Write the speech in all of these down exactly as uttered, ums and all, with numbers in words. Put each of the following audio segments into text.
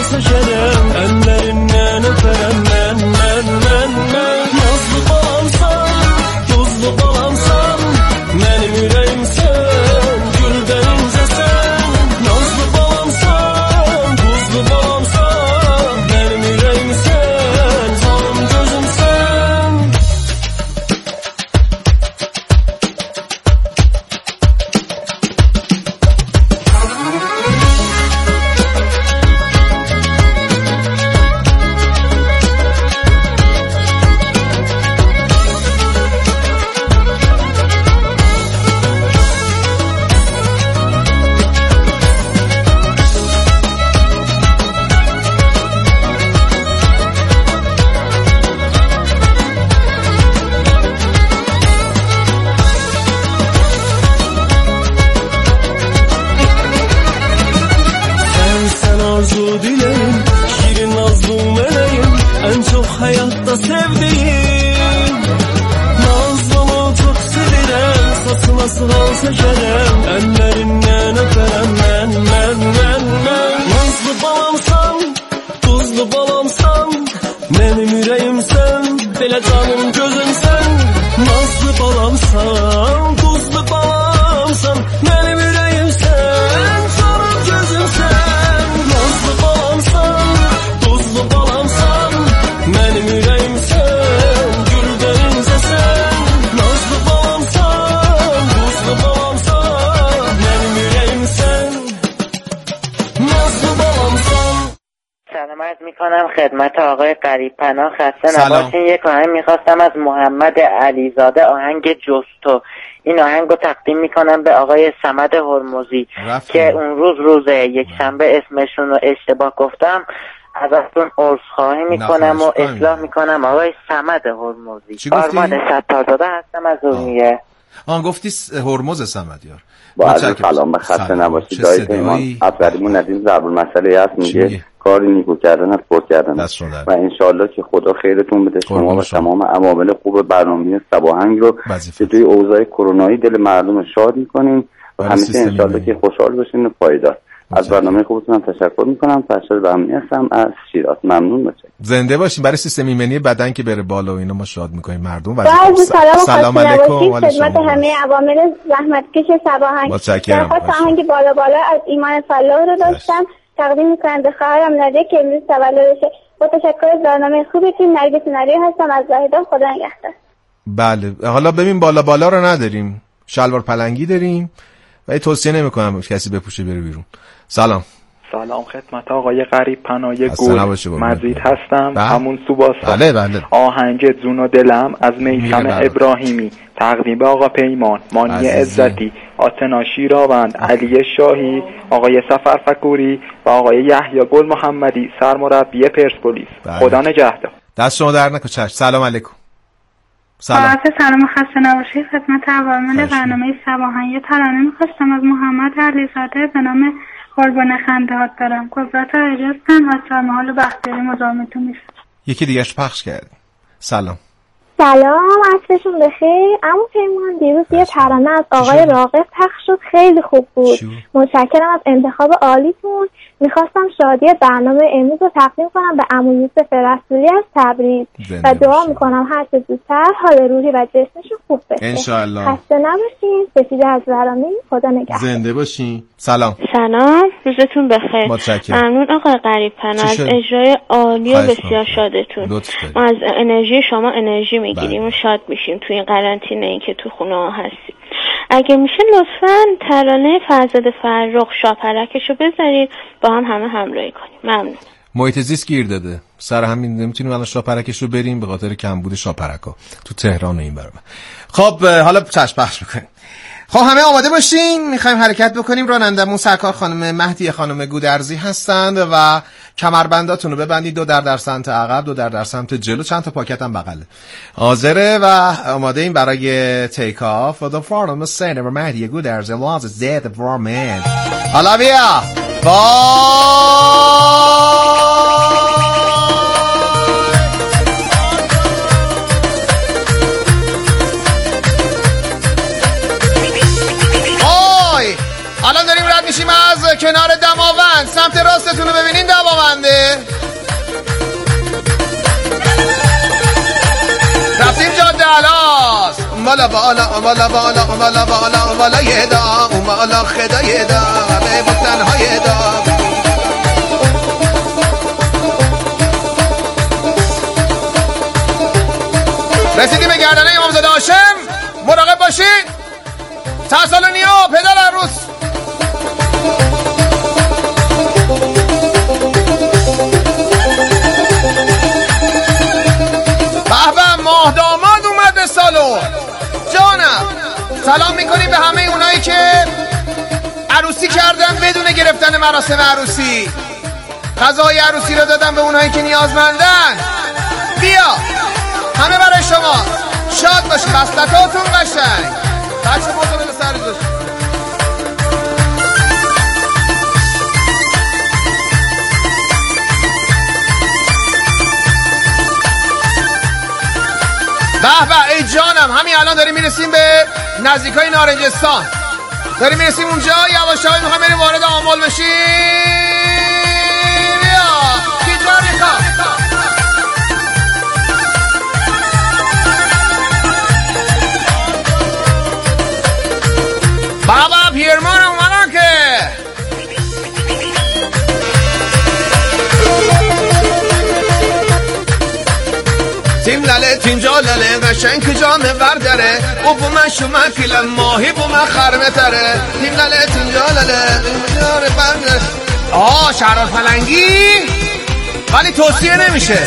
olsa gerek, ellerinden öperim ben, ben, ben, ben. Nazlı balamsan, tuzlu balamsan, benim yüreğim sen, gülden ince sen. Nazlı balamsan, tuzlu balamsan, benim yüreğim sen, canım gözüm sen. Arzu dileğim, şirin nazlı meleğim, en çok hayatta sevdiğim. Nazlımı çok sevirem, saçına sıral seçerem, ellerinden öperem ben, ben, ben, ben. Nazlı balamsan, tuzlu balamsan, benim yüreğim sen, bile canım gözüm sen. Nazlı balamsan, tuzlu balamsan, benim yüreğim sen, canım gözüm sen. Nazlı balamsan, tuzlu balamsan, benim yüreğim sen, gülden ince sen. Nazlı balamsan, tuzlu balamsan, benim yüreğim sen, nazlı balamsan. سلام عرض میکنم خدمت آقای غریب پناه، خسته نباشین. یک آهنگ میخواستم از محمد علیزاده، آهنگ جستو. این آهنگ رو تقدیم میکنم به آقای صمد هرمزی که اون روز روز یک شنبه اسمشون رو اشتباه گفتم، ازتون عذرخواهی میکنم و اصلاح میکنم. آقای صمد هرمزی. آرمان ستارزاده هستم از ارومیه. آن گفتی هرمز صمد یار. با عرض سلام و خسته نباشید. دایی پیمان از قریبون ندیم ضرب مسئله هست، میگه کاری نیکو کردن از خود کردن و انشالله که خدا خیرتون بده شما و تمام عوامل خوب برنامه سباهنگ رو که توی اوضاع کرونایی دل مردم شاد میکنین و همیشه انشالله که خوشحال باشین و پایدار. از برنامه خوبتون هم تشکر میکنم. فرشاد بهمنی هستم از شیراز. ممنون باشید. زنده باشین. برای سیستم ایمنی بدن که بره بالا و اینا ما شاد میکنیم مردم. سلام, سلام علیکم. خدمت همه عوامل زحمتکش سباهنگ. متشکرم. آهنگ بالا بالا از ایمان فلاح رو داشتم تقدیم میکنم به خواهرم نادیه که امروز تولدشه. با تشکر از برنامه خوبتون. نرگس نری هستم از زاهدان. خدا نگهدار. بله حالا ببین بالا بالا رو نداریم، شلوار پلنگی داریم و توصیه نمیکنم کسی بپوشه بره بیرون. سلام. سلام خدمت آقای غریب پناه گل مزید هستم. همون سوباسا. بله بله. آهنگ جون و دلم از میثم ابراهیمی تقدیم به آقا پیمان، مانی عزتی، آتنا شیراوند، علی شاهی، آقای سفر فکوری و آقای یحیی گل محمدی سرمربی پرسپولیس. خدا نگهدار. دست شما در نکنه. چشم. سلام علیکم. سلام. سلام خسته نباشید. خدمت عوامل برنامه سباهنگ یه ترانه می‌خواستم از محمد علیزاده به نام قربان خنده‌هات دارم. قدرت اجازتن از سرمحال بختیاری مزاحمتون نیست. یکی دیگه‌اش پخش کردیم. سلام. سلام، عصرشون بخیر. اما پیمان دیروز یه ترانه از آقای راغب پخش شد، خیلی خوب بود. متشکرم از انتخاب عالیتون. میخواستم شادی برنامه امروز رو تقدیم کنم به عمو یوسف رسولی از تبریز و دعا میکنم هر چه زودتر حال روحی و جسمشون خوب بشه انشالله. خسته نباشین. سفیده از ورامین. خدا نگهدار. زنده باشین. سلام. سلام، روزتون بخیر. متشکرم. ممنون آقای غریب پناه از اجرای عالی و بسیار شادتون. ما از انرژی شما انرژی میگیریم و شاد میشیم توی این قرنطینه این که تو خونه ها هستیم. اگه میشه لطفاً ترانه فرزاد فرخ شاپرکشو بذارید با هم همه همراهی کنیم. ممنون. محیط زیست گیر داده، سر همین نمیتونیم الان شاپرکش رو بریم به خاطر کمبود شاپرکا تو تهران و این برام. خب حالا چشم پخش میکنیم. خب همه آماده باشین، میخوایم حرکت بکنیم. رانندمون سرکار خانم مهدی خانم گودرزی هستند و کمربنداتون رو ببندید، دو در در سمت عقب، دو در در سمت جلو، چند تا پاکت هم بغله. حاضره و آماده این برای تیک آف. و دو خانم سینه و مهدی گودرزی لاز زد وارمن. حالا بیا با الان داریم رد میشیم از کنار دماوند. سمت راستتون رو ببینین دماونده. بالا بالا بالا بالا بالا بالا بالا یه دا بالا خدا یه دا به تنهای دا. رسیدیم به گردنه امامزاده هاشم، مراقب باشید. تسالونیا پدر عروس. به به ماه داماد اومده سالون. جانم سلام میکنیم به همه اونایی که عروسی کردن بدون گرفتن مراسم عروسی. غذای عروسی رو دادن به اونایی که نیازمندن. بیا همه برای شما. شاد باشید، بستکاتون قشنگ. بچه بازو بده سر دوست. به به ای جانم، همین الان داریم میرسیم به نزدیکای نارنجستان. داریم میرسیم اونجا، یواش یواش میخوایم بریم وارد آمل بشیم. بیا گیتار میخوام. بابا پیرمان اومدن که تیم لله تینجا لله قشنگ که جانور داره او بو من شما کلم ماهی بو من خرمه تره. تیم لله تینجا لله آه شهرال پلنگی ولی توصیه نمیشه.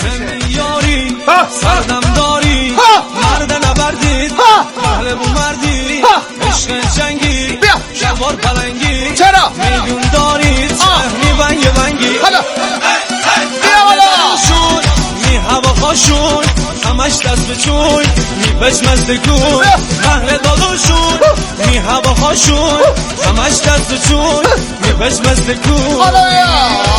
سردم داری مرد نبردید اهل بو مردی عشق جنگی شلوار پلنگی چرا؟ میلیون دارید سهمی بنگ بنگی حالا بیا بالا شون می هوا خاشون همش دست به چون می پشمزده کون اهل داداشون می هوا خاشون همش دست به چون می پشمزده کون. حالا یا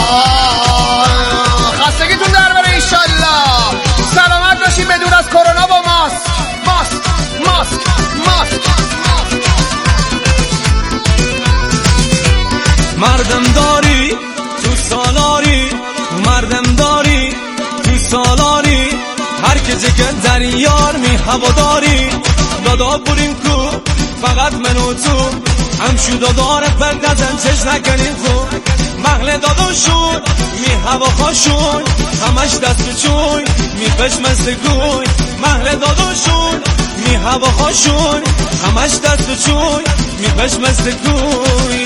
خستگیتون در بره ایشالله. سلامت باشید بدون از کرونا با ماسک ماسک ماسک ماسک. مردم داری تو سالاری مردم داری تو سالاری هر که جگه در یار می هواداری دادا بریم کو فقط من و تو همشو داداره پردازن چش نکنیم خو محل داداشون می هوا خاشون همش دست به چون می پشمزده گوی محل داداشون می هوا خاشون همش دست به چون می پشمزده گوی.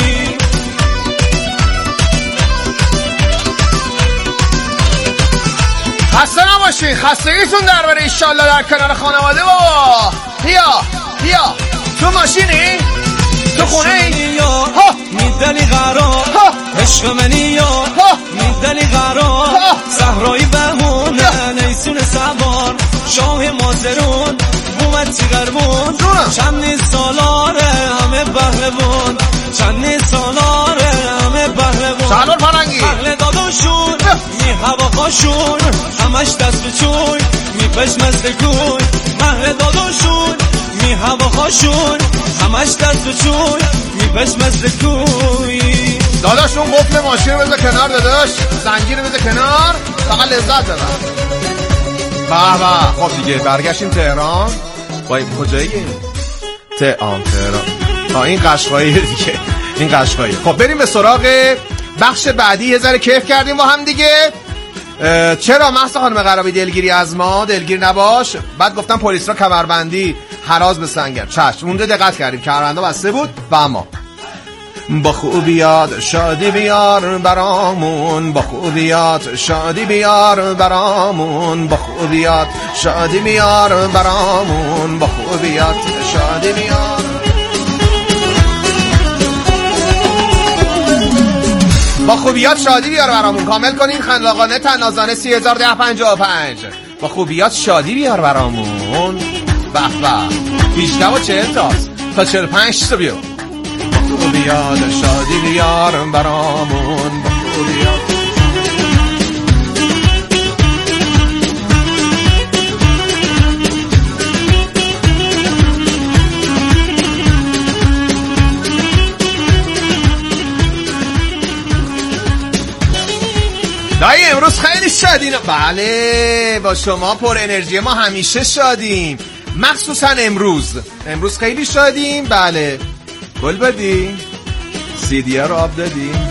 خسته نباشید، خستگیتون در بره ایشالله در کنار خانواده بابا. بیا بیا تو ماشینی؟ تو خونه ای؟ میدلی قرار عشق منی یا میدلی قرار صحرایی بهونه نیسون سوار شاه مازرون بومد چیگرمون چندی سالاره همه بهلوون چندی سالاره همه بهلوون سالار پلنگی اهل داداشون می هوا خاشون همش دست به چون می پشمزده گوی محل داداشون می هوا خاشون همش دست به چون می پشمزده گوی. داداش اون قفل ماشین رو بذار کنار، داداش زنجیر رو بذار کنار، فقط لذت ببر. به به خب دیگه برگشتیم تهران. وای کجایی تهران تهران تا این قشقایی دیگه این قشقایی. خب بریم به سراغ بخش بعدی. یه ذره کیف کردیم با هم دیگه. چرا مهسا خانم قرابی دلگیری از ما؟ دلگیر نباش. بعد گفتم پلیس را کمربندی حراز به سنگر. چشم اونجا دقت کردیم کمربندا بسته بود و اما با خوبیات شادی بیار برامون، با خوبیات شادی بیار برامون، با خوبیات شادی بیار برامون، با خوبیات شادی بیار. با خوبیات شادی بیار برامون. کامل کنین خلاقانه تنازانه سی هزار ده پنجاه و پنج. با خوبیات شادی بیار برامون. به به هجده و چهل تاست تا چهل و پنج تا بیار. خوبیات شادی بیار برامون، با خوبیات. دایی امروز خیلی شادیم. بله با شما پر انرژی، ما همیشه شادیم. مخصوصا امروز امروز خیلی شادیم. بله گل بدی سیدی ها رو آب دادیم.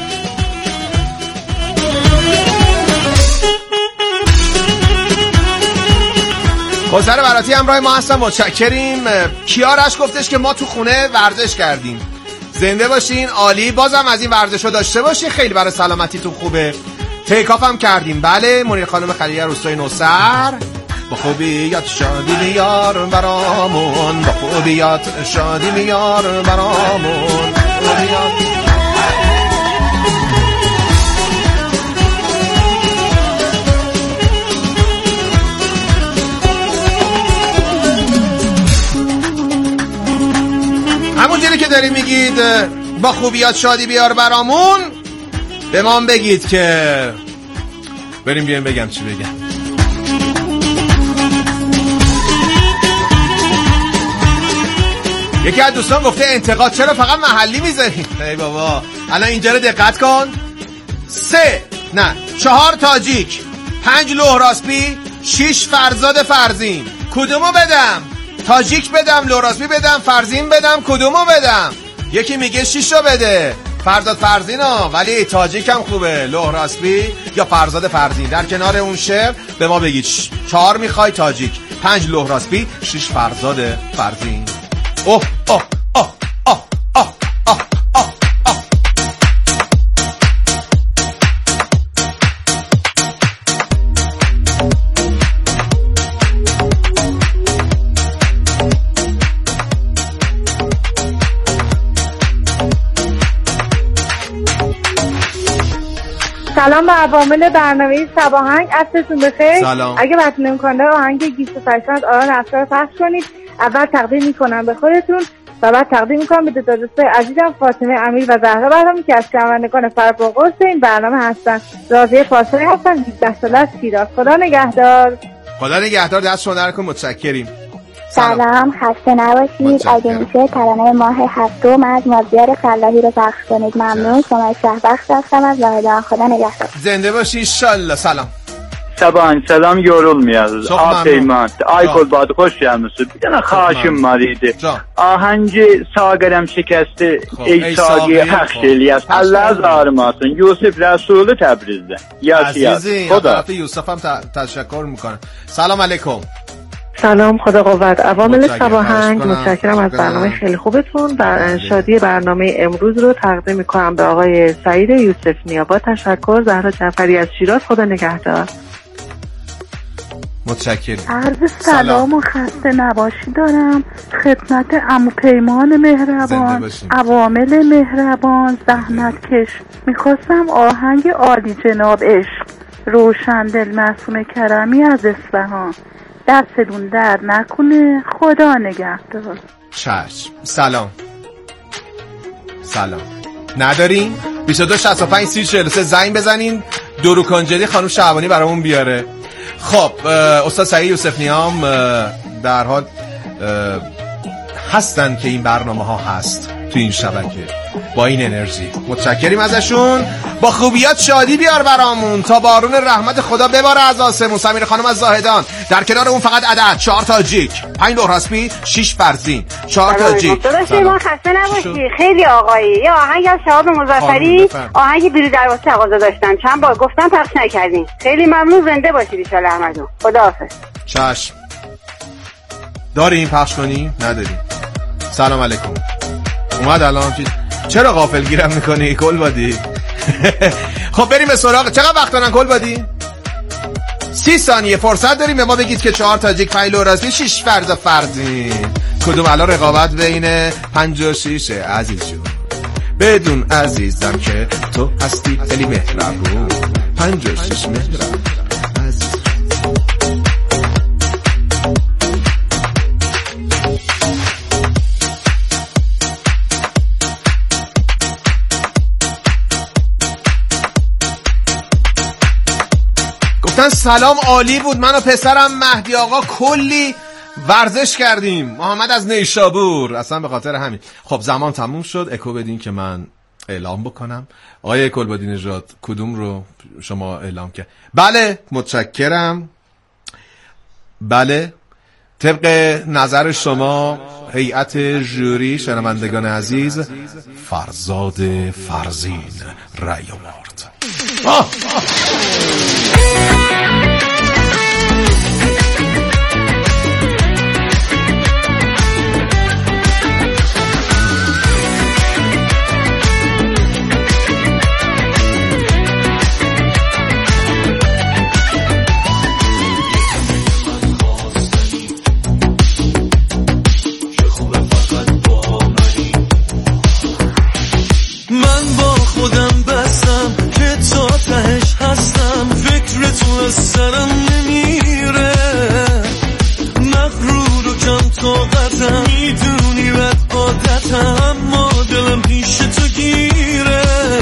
خسر براتی همراه ما هستم، متشکریم. کیارش گفتش که ما تو خونه ورزش کردیم. زنده باشین، عالی. بازم از این ورزش رو داشته باشین، خیلی برای سلامتیتون خوبه. تیکاف هم کردیم. بله منیر خانم خلیلی روستای نوسر. با خوبیات شادی میار برامون، با خوبیات شادی میار برامون. همونجوری که دارید میگید با خوبیات شادی بیار برامون، به ما بگید که بریم بیایم بگم چی بگم. یکی از دوستان گفته انتقاد چرا فقط محلی میذاری؟ ای بابا الان اینجا رو دقت کن. سه نه چهار تاجیک، پنج لهراسبی، شیش فرزاد فرزین. کدومو بدم؟ تاجیک بدم، لهراسبی بدم، فرزین بدم، کدومو بدم؟ یکی میگه شیشو بده فرزاد فرزینا، ولی تاجیک هم خوبه، لهراسبی یا فرزاد فرزین. در کنار اون شعر به ما بگید چهار میخوای تاجیک، پنج لهراسبی، شیش فرزاد فرزین. اوه اوه اوه اوه اوه اوه اوه اوه. سلام به عوامل برنامه سباهنگ، عصرتون بخیر. سلام. اگه وقت امکانه آهنگ گیس و فرسند آران افکار پخش کنید. اول تقدیم میکنم به خودتون و بعد تقدیم میکنم به دو دوستای عزیزم فاطمه امیر و زهرا برهامی که از شنوندگان فرپاقرص این برنامه هستن. راضیه فاصله هستن، هجده ساله از شیراز. خدا نگهدار. خدا نگهدار، دست شما در کن. متشکریم. سلام, سلام. خسته نباشید. اگه میشه ترانه ماه هفتم از مازیار فلاحی رو پخش کنید ممنون. شما شهبخش هستم از واحدان. خدا نگهدار. زنده باشی ان شاء الله. سلام. Sabahın selam yorulmayasınız. Afeyman. Aykol badı hoş gelmişsiniz. Bir tane xahişim var idi. Ahengi sağ qələm şikəsti. Ey saqiyə həxş eləyəs. Allah ağrımasın. Yusuf Rəsulü Təbrizdə. Yaşayat. خدا. یوسف هم تشکر میکنم. سلام علیکم. سلام، خدا قوت. عوامل سباهنگ، متشکرم از برنامه خیلی خوبتون. و شادی برنامه امروز رو تقدیم میکنم به آقای سعید یوسف نیا. با تشکر. زهرا جعفری از شیراز. خدا نگهدار. متشکرم. عرض سلام و خسته نباشی دارم خدمت عمو پیمان مهربان، عوامل مهربان، زحمت کش. میخواستم آهنگ عالی جناب عشق، روشندل معصوم کرمی از اصفهان. دستتون درد نکنه. خدا نگهدار. چشم. سلام. سلام. ندارین؟ بیست و دو شصت و پنج سی چهل و سه زنگ بزنین دورو کنجلی خانم شعبانی برامون بیاره. خب استاد سعید یوسف نیام در حال هستن که این برنامه ها هست تو این شبکه با این انرژی. متشکریم ازشون. با خوبیات شادی بیار برامون تا بارون رحمت خدا بباره از آسمون. سمیر خانم از زاهدان. در کنار اون فقط عدد چهار تا جیک، پنج لهراسبی، شش فرزین. چهار تا جیک. داداش ما خسته نباشی. خیلی آقایی. یا آهنگ از شهاب مظفری، آهنگ بیرو دروازه تقاضا داشتن. چند بار گفتم پخش نکردین. خیلی ممنون. زنده باشید ان شاء الله. احمدو. خداحافظ. چشم. داریم پخش کنیم؟ نداریم. سلام علیکم. اومد الان چی؟ چرا غافلگیرم میکنی کل بادی؟ خب بریم به سراغ. چقدر وقت دارن کل بادی؟ سی ثانیه فرصت داریم به ما بگید که چهار تاجیک، پنج لهراسبی، شش فرز فرزین. کدوم الان رقابت بین پنج و شیشه عزیز جون. بدون عزیزم که تو هستی خیلی مهربون. پنج و شش مهربون. سلام عالی بود. من و پسرم مهدی آقا کلی ورزش کردیم. محمد از نیشابور. اصلا به خاطر همین. خب زمان تموم شد. اکو بدین که من اعلام بکنم. آقای کلبادی نژاد کدوم رو شما اعلام کرد؟ بله متشکرم. بله طبق نظر شما هیئت ژوری، شنوندگان عزیز، فرزاد فرزین رأی آورد. آه! سرم نمیره مغرور و کم طاقتم، میدونی بد عادتم، اما دلم پیش تو گیره.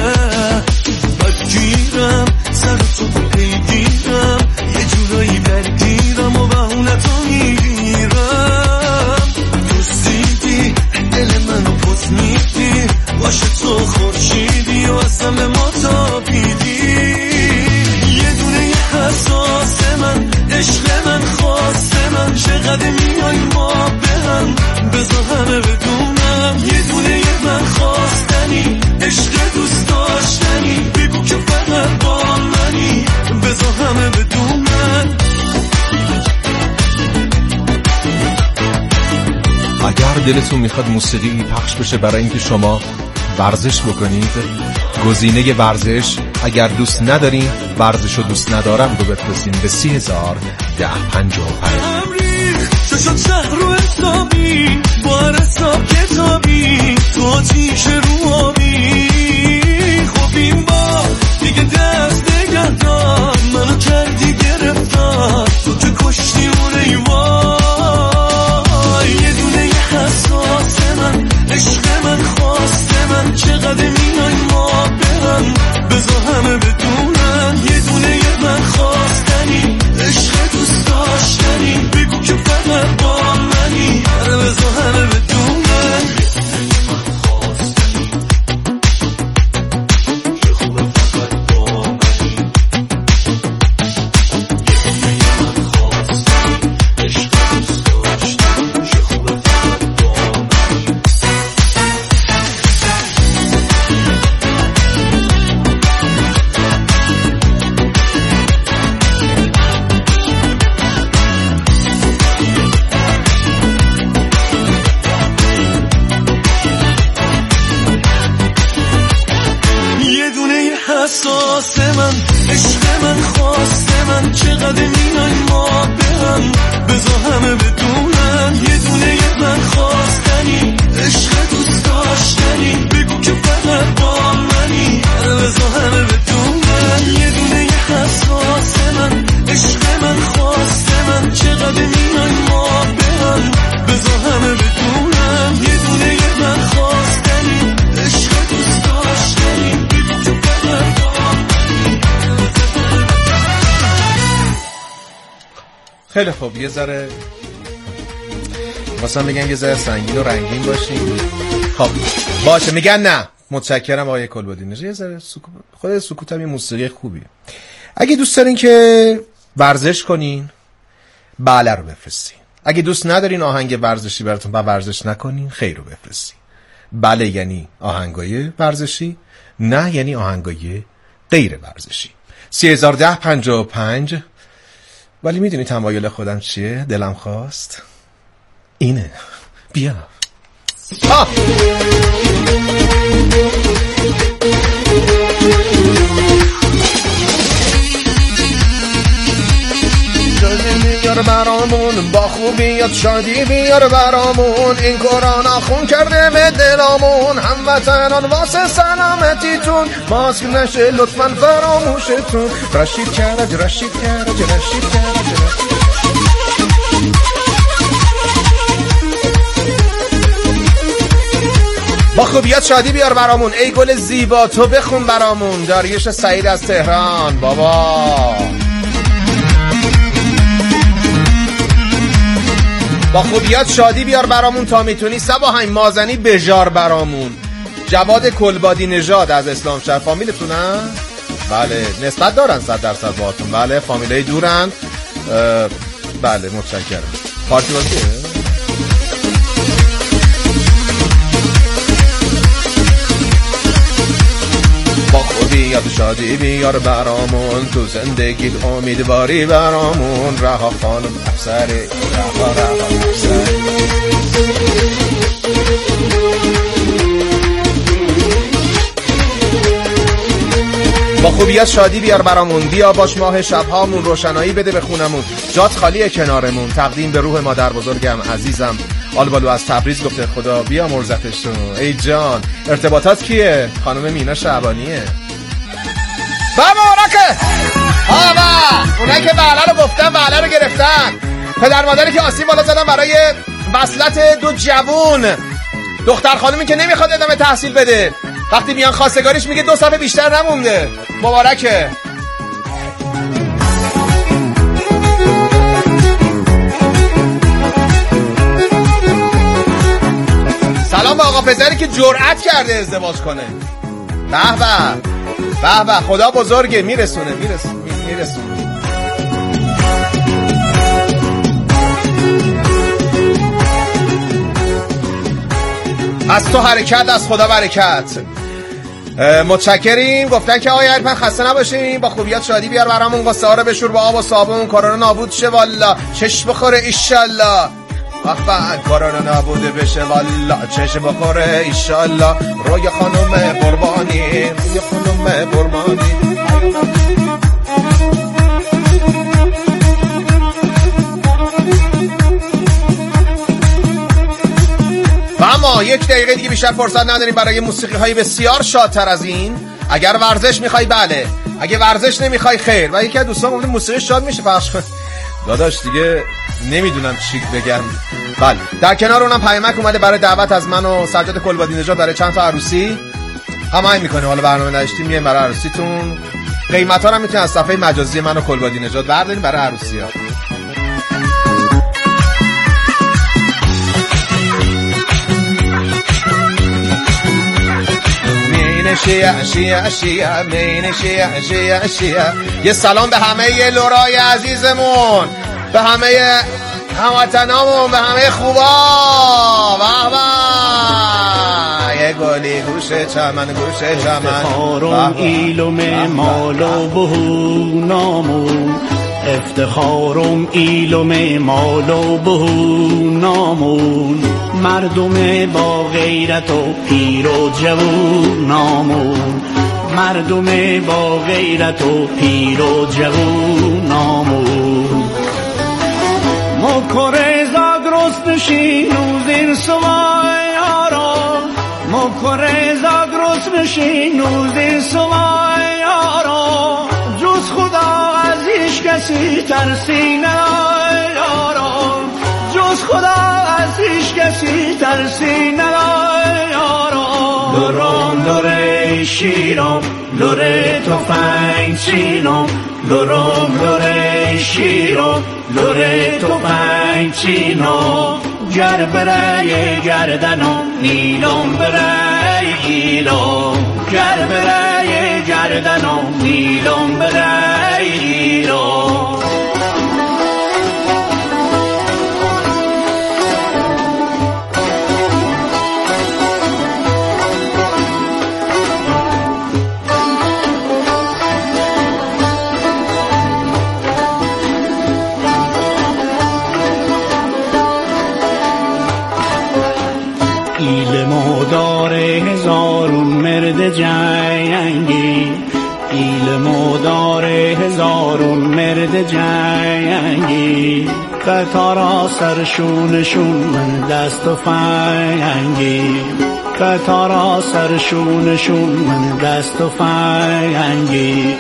بدگیرم سر تو پیگیرم، یه جورایی درگیرم و بهونتو میگیرم. دوستیدی دل منو پس میدی، باشه تو خورشیدی و اصلا به ما تابیدی. حساس من، عشق من، خواست من، چقدر میای ما به هم، بذار همه بدونم یه دونه یه من خواستنی، عشق دوست داشتنی، بگو که فقط با منی، بذار همه بدونم. اگر دلتون میخواد موسیقی پخش بشه برای اینکه شما ورزش بکنید، گزینه ورزش، اگر دوست ندارین ورزش رو دوست ندارم رو بفرستین به سی هزار ده پنجاه و پنج. ششت شهر رو حسابی با حساب کتابی، تو آتیش رو آبی، خب این با دیگه دست نگه دار، منو کردی گرفتار، تو که کشتی اون ایوای. یه دونه یه حساس من، عشق من، خواست من، چقدر میای ما برم، بذار همه بدونن یه دونه یه من خواستنی، عشق دوست داشتنی، بگو که فقط با منی، بذار همه بدونن. حساس من، عشق من، خواست من، چقدر میای ما به هم، بذار همه بدونن یه دونه یه من خواستنی، عشق دوست داشتنی، بگو که فقط با منی، بذار همه بدونن یه دونه یه حساس من، عشق من، خواست من، چقدر میای ما به هم، بذار همه بدونن یه دونه یه من خواستنی، عشق دوست داشتنی، بگو که فقط با خیلی خوب. یه ذره مثلا میگن یه ذره سنگین و رنگین باشین. خب باشه، میگن نه. متشکرم آقای کلبادی. یه ذره سکوت، خود سکوت هم یه موسیقی خوبیه. اگه دوست دارین که ورزش کنین، بله رو بفرستین. اگه دوست ندارین آهنگ ورزشی براتون با ورزش نکنین، خیر رو بفرستین. بله یعنی آهنگای ورزشی، نه یعنی آهنگای غیر ورزشی. سی هزار ده پنجاه و پنج. ولی میدونی تمایل خودم چیه؟ دلم خواست اینه. بیا آه. بیار برامون، با خوبیات شادی بیار برامون، این کرونا خون کرده به دلامون، هموطنان واسه سلامتیتون ماسک نشه لطفاً فراموشتون. رشید کرج رشید کرج رشید کرج با خوبیات شادی بیار برامون، ای گل زیبا تو بخون برامون. داریوش سعید از تهران. بابا با خوبیات شادی بیار برامون، تا میتونی سباهنگ مازنی بجار برامون. جواد کلبادی نژاد از اسلام شهر. فامیلتونن؟ بله نسبت دارن صد درصد باهاتون. بله فامیلای دورن. بله متشکرم. پارتی بازیه؟ با خودی یاد شادی بیار برامون، تو زندگیت امیدواری برامون، رها خانم افسری، رها رها افسری. با خوبیت شادی بیار برامون، بیا باش ماه شبهامون، روشنایی بده به خونمون، جات خالیه کنارمون، تقدیم به روح مادر بزرگم عزیزم آلبالو از تبریز گفته خدا بیا مرزقشون. ای جان ارتباطات کیه؟ خانم مینا شعبانیه. بابا اونا که ها با اونایی که بله رو گفتن بله رو گرفتن، پدر مادری که آسیب بالا زدن برای وصلت دو جوون، دختر خانمی که نمیخواد ادامه تحصیل بده، وقتی میان خواستگاریش میگه دو صفحه بیشتر نمونده. مبارکه. سلام به آقا پسری که جرأت کرده ازدواج کنه. به به به به خدا بزرگه، میرسونه میرسونه میرسونه. از تو حرکت از خدا برکت. متشکریم. گفتن که آقای عرفان خسته نباشیم، با خوبیات شادی بیار برامون، قصه ها رو بشور با آب و صابون، کرونا نابود شه والا، چش بخوره ایشالله. وقفا کرونا نابود بشه والا، چش بخوره ایشالله. روی خانم قربانی، روی خانم قربانی. و اما یک دقیقه دیگه بیشتر فرصت نداریم برای موسیقی های بسیار شادتر از این. اگر ورزش میخوای بله، اگه ورزش نمیخوای خیر. و یکی از دوستان گفت موسیقی شاد میشه پخش کن. داداش دیگه نمیدونم چی بگم. بله در کنار اونم پیامک اومده برای دعوت از من و سجاد کلبادی نژاد برای چند تا عروسی. هماهنگ میکنیم، حالا برنامه نداشتیم میایم برای عروسیتون. قیمتا رو هم میتونید از صفحه مجازی من و کلبادی نژاد بردارید برای عروسی‌ها. شیعه شیعه شیعه مین شیعه شیعه شیعه. یه سلام به همه لورای عزیزمون، به همه هموطنامون، به همه خوبا. واه واه یه گلی گوشه چمن گوشه چمن. افتخارم ایلم مال و بهونامون، افتخارم ایلم مال و بهونامون، مردم با غیرت و پیر و جوونامون، مردم با غیرت و پیر و جوونامون. مکره زاگرس نشینو زیر سوای آرا، مکره زاگرس نشینو زیر سوای آرا، جز خدا از هیچ کسی ترسی نداره آرا، جز خدا از هیچ کسی ترسی نداره آرا. لورم لوره شیرم لوره تفنگ چینم، لورم لوره شیرم لوره تفنگ چینم. گر برای گردنم نیلم برای ایلم، گر برای گردنم نیلم برای ایلم. ایلمو داره هزارون مرد جنگی، ایلمو داره هزارون مرد جنگی، قطارا سرشونشون من دست و فنگی، قطارا سرشونشون من دست و فنگی.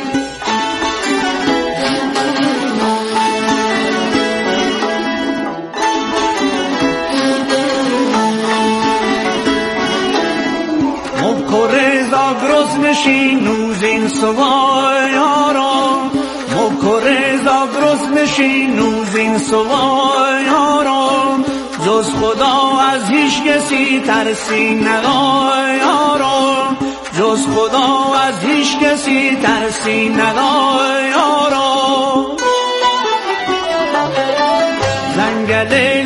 نشینو زین سوای آرا، مکره زاگرس نشینو زین سوای آرا، جز خدا از هیچ کسی ترسی ندای آرا، جز خدا از هیچ کسی ترسی ندای آرا. زنگله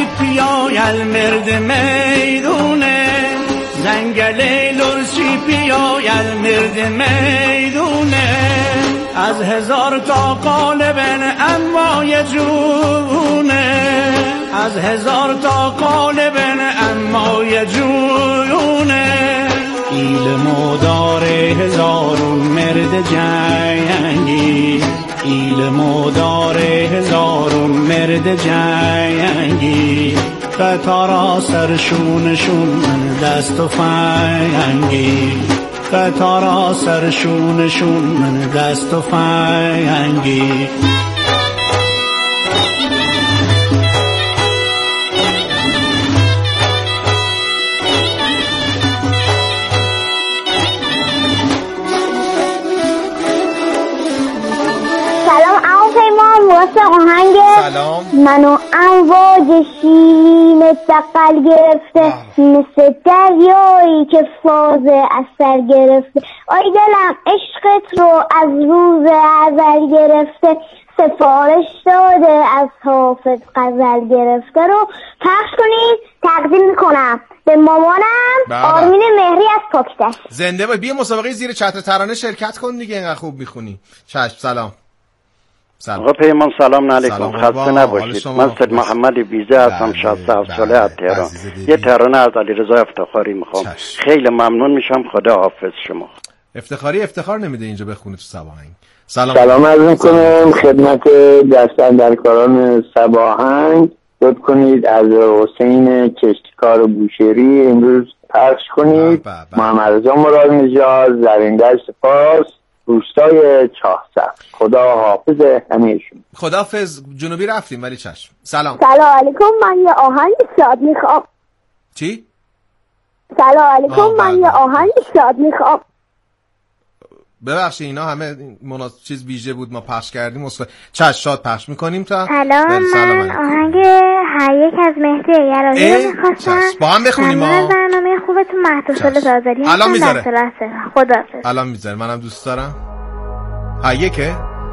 پیایل مرد میدونه زنگل لرسی پیایل مرد میدونه از هزار تا قالب اما یه جونه از هزار تا قالب اما یه جونه ایلمو داره هزارون مرد جنگی ایلمو داره هزارون مرد جنگی قطارا سرشونشون من دست و فنگی قطارا سرشونشون من دست و فنگی واسه آهنگ منو امواج شیرین دقل گرفته مثل دریایی که فاز اثر گرفته آی دلم عشقت رو از روز ازل گرفته سفارش داده از حافظ غزل گرفته رو پخش کنید تقدیم میکنم به مامانم آرمین مهری از پاکتش. زنده بای. بیا مسابقه زیر چتر ترانه شرکت کن دیگه اینقدر خوب میخونی. چشم. سلام. سلام. آقا پیمان سلام علیکم. خسته نباشید. من سید محمد بیزه هستم شصت و هفت ساله از تهران. یه ترانه از علیرضا افتخاری میخوام. خیلی ممنون میشم. خدا حافظ شما. افتخاری افتخار نمیده اینجا بخونه تو سباهنگ. سلام. سلام عرض میکنم خدمت دستاندرکاران سباهنگ. لطف کنید از حسین کشتکار بوشهری امروز پخش کنید. محمد رضا مراد نژاد زرینده سپاس روستای چاهسف. خدا حافظ همه‌شون. خدا حافظ. جنوبی رفتیم ولی چشم. سلام. سلام علیکم. من یه آهنگ شاد میخوام. چی؟ سلام علیکم. من یه آهنگ شاد میخوام. ببخشید اینا همه مناسب چیز ویژه بود ما پخش کردیم. اصلا چشم شاد پخش میکنیم تا سلام. من آهنگ هر یک از مهدی یراحی رو میخواستم با هم بخونیم. ما برنامه خوبتون محتوسل زازاری الان میذاره. خدا حافظ. الان میذاره. منم دوست دارم. هر یکه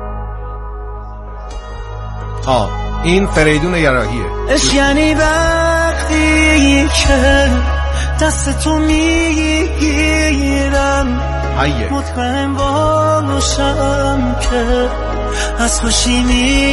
آه این فریدون یراحیه. اش یعنی وقتی که دست تو میگیرم مطمئن باشم که از خوشی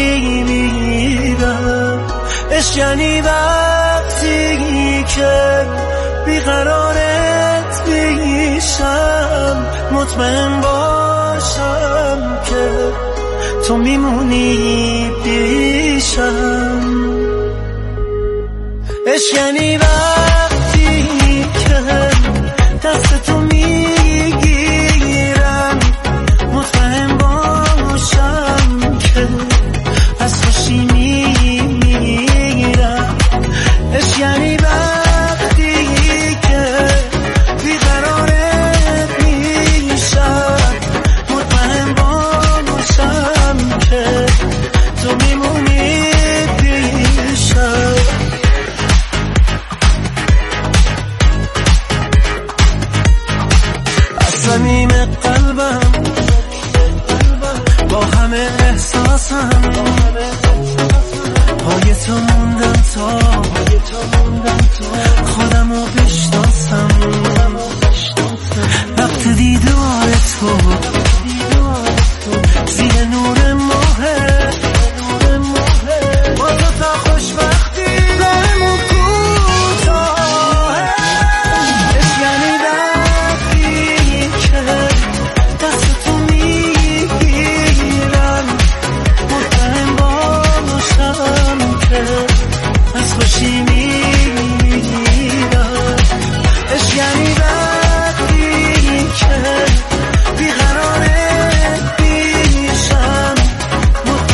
میمیرم. عشق یعنی وقتی که بیقرارت میشم مطمئن باشم که تو میمونی پیشم. عشق یعنی وقتی که دست تو میگیرم مطمئن باشم که از خوشی میمیرم. عشق یعنی وقتی که بیقرارت میشم مطمئن باشم که تو میمونی پیشم. صمیم قلبم با همه احساسم پای تو موندم تا خودم رو بشناسم. وقت دیدار تو